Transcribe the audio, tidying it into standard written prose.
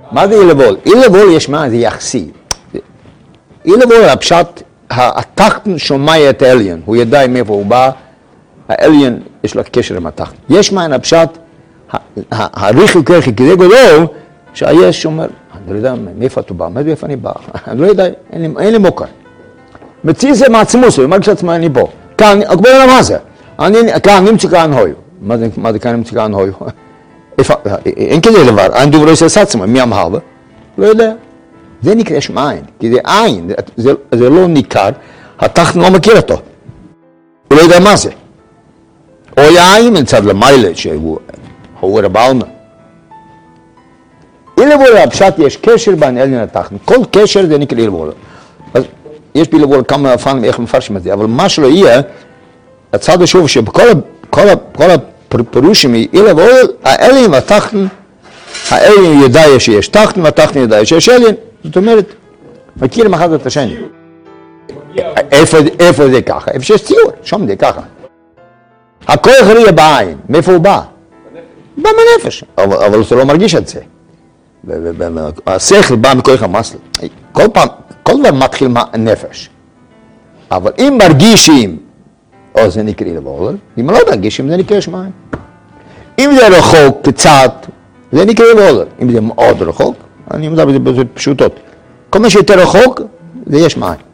מה זה אילבול? אילבול יש מה? זה יחסי. אילבול הפשט, התחתן שומע את העליין, הוא ידע מאיפה הוא בא, העליין יש לו קשר עם התחתן. יש מה הפשט, הריחי כרחי כזה גדול, שהיש אומר, אני לא יודע מאיפה אתה בא, מאיפה אני בא, אני לא יודע, אין לי מוכר. מציא זה מעצמוס, הוא אומר כשעצמה אני פה. כאן, אקבל לה מה זה? כאן נמצא כאן הוי. מה זה כאן נמצא כאן הוי? אין כזה דבר, אין דוברו עושה סעצמה, מי אמר? לא יודע. זה נקרא יש מאין, כי זה עין, זה לא ניכר, התחתן לא מכיר אותו. הוא לא יודע מה זה. או יין מצד למיילה, שהוא רב אלמה. אילבול הפשט יש קשר בין עליין לתחתן, כל קשר זה נקרא אילבול. אז יש באילבול כמה פעמים איך מפרשים את זה, אבל מה שלא יהיה, הצד השוב שבכל הפירושים אילבול, העליין והתחתן, העליין ידע שיש תחתן והתחתן ידע שיש עליין, זאת אומרת, מכירים אחד את השני. איפה זה ככה? איפה שיש ציור, שם זה ככה. הכוח ראייה בעין, מאיפה הוא בא? בא מהנפש, אבל הוא לא מרגיש את זה. השכל בא מכוח המסל. כל דבר מתחיל מהנפש. אבל אם מרגישים, או זה נקרא אילבול, אם לא מרגישים זה נקרא יש מאין. אם זה רחוק קצת, זה נקרא אילבול. אם זה מאוד רחוק, אני מדבר בזה פשוטות. כל מה שיותר רחוק, זה יש מאין.